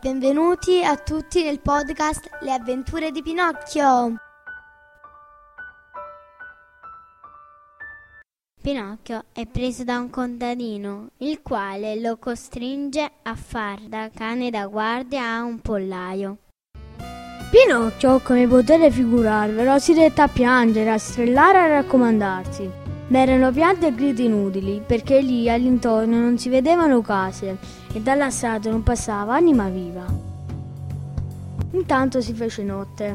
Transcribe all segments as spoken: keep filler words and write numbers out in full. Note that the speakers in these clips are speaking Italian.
Benvenuti a tutti nel podcast Le avventure di Pinocchio. Pinocchio è preso da un contadino, il quale lo costringe a far da cane da guardia a un pollaio. Pinocchio, come potete figurarvelo, si dette a piangere, a strillare e a raccomandarsi. Ma erano pianti e gridi inutili, perché lì all'intorno non si vedevano case e dalla strada non passava anima viva. Intanto si fece notte,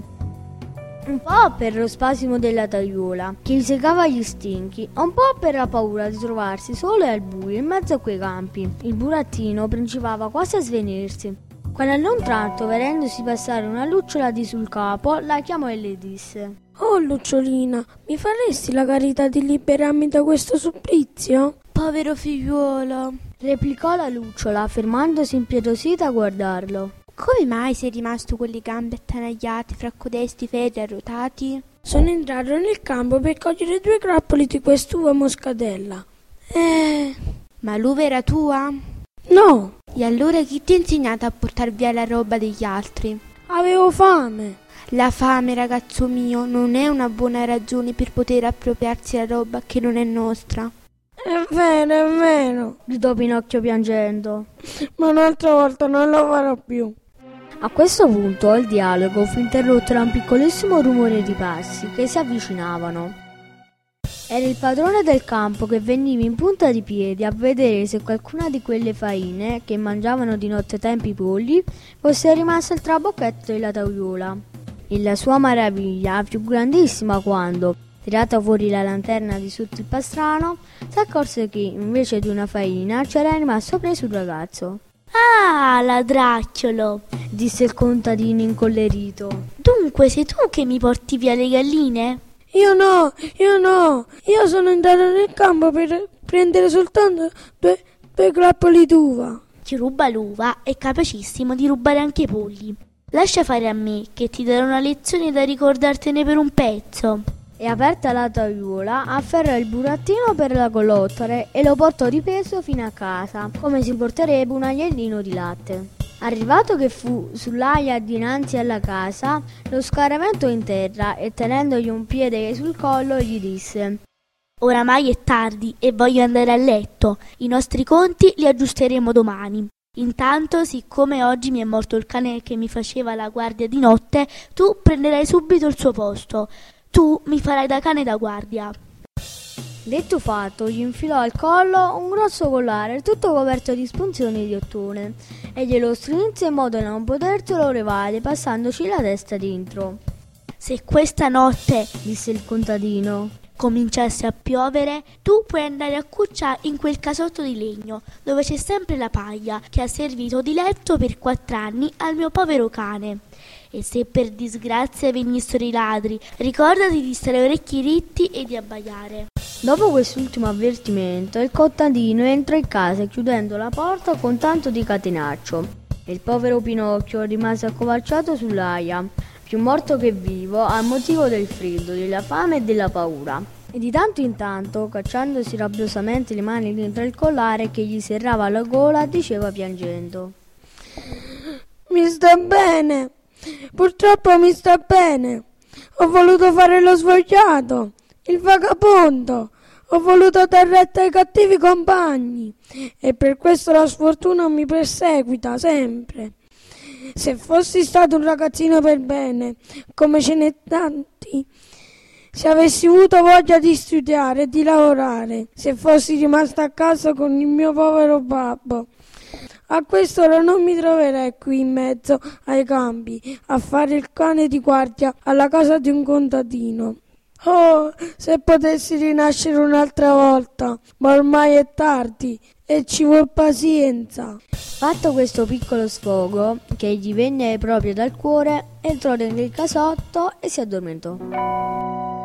un po' per lo spasimo della tagliuola che gli secava gli stinchi, un po' per la paura di trovarsi solo e al buio in mezzo a quei campi. Il burattino principava quasi a svenirsi, quando all'un tratto, vedendosi passare una lucciola di sul capo, la chiamò e le disse: «Oh lucciolina, mi faresti la carità di liberarmi da questo supplizio?» «Povero figliuolo», replicò la lucciola, fermandosi impietosita a guardarlo. «Come mai sei rimasto con le gambe attanagliate fra codesti ferri arrotati?» «Sono entrato nel campo per cogliere due grappoli di quest'uva moscatella. Eh... Ma l'uva era tua?» «No». «E allora chi ti ha insegnato a portar via la roba degli altri?» «Avevo fame». «La fame, ragazzo mio, non è una buona ragione per poter appropriarsi la roba che non è nostra». «È vero, è vero», gridò Pinocchio piangendo. «Ma un'altra volta non lo farò più». A questo punto il dialogo fu interrotto da un piccolissimo rumore di passi che si avvicinavano. Era il padrone del campo che veniva in punta di piedi a vedere se qualcuna di quelle faine che mangiavano di nottetempo i polli fosse rimasta il trabocchetto della tagliuola. E la sua maraviglia fu grandissima quando, tirata fuori la lanterna di sotto il pastrano, si accorse che invece di una faina c'era rimasto preso un ragazzo. «Ah, ladracchiolo!» disse il contadino incollerito. «Dunque sei tu che mi porti via le galline?» «Io no, io no, io sono andato nel campo per prendere soltanto due, due grappoli d'uva». «Chi ruba l'uva è capacissimo di rubare anche i polli. Lascia fare a me, che ti darò una lezione da ricordartene per un pezzo». E aperta la tagliuola, afferrò il burattino per la collottere e lo portò di peso fino a casa, come si porterebbe un agnellino di latte. Arrivato che fu sull'aia dinanzi alla casa, lo scaraventò in terra e tenendogli un piede sul collo gli disse: «Oramai è tardi e voglio andare a letto. I nostri conti li aggiusteremo domani. Intanto, siccome oggi mi è morto il cane che mi faceva la guardia di notte, tu prenderai subito il suo posto. Tu mi farai da cane da guardia». Detto fatto, gli infilò al collo un grosso collare tutto coperto di spunzioni di ottone e glielo strinse in modo da non poterselo levare passandoci la testa dentro. «Se questa notte», disse il contadino, «cominciasse a piovere, tu puoi andare a cuccia in quel casotto di legno dove c'è sempre la paglia che ha servito di letto per quattro anni al mio povero cane. E se per disgrazia venissero i ladri, ricordati di stare orecchi ritti e di abbaiare». Dopo quest'ultimo avvertimento, il contadino entrò in casa chiudendo la porta con tanto di catenaccio e il povero Pinocchio rimase accovacciato sull'aia, più morto che vivo, a motivo del freddo, della fame e della paura. E di tanto in tanto, cacciandosi rabbiosamente le mani dentro il collare che gli serrava la gola, diceva piangendo: «Mi sta bene, purtroppo mi sta bene. Ho voluto fare lo svogliato, il vagabondo, ho voluto dar retta ai cattivi compagni e per questo la sfortuna mi perseguita sempre. Se fossi stato un ragazzino per bene, come ce n'è tanti, se avessi avuto voglia di studiare e di lavorare, se fossi rimasto a casa con il mio povero babbo, a quest'ora non mi troverei qui in mezzo ai campi a fare il cane di guardia alla casa di un contadino. Oh, se potessi rinascere un'altra volta, ma ormai è tardi e ci vuol pazienza». Fatto questo piccolo sfogo, che gli venne proprio dal cuore, entrò nel casotto e si addormentò.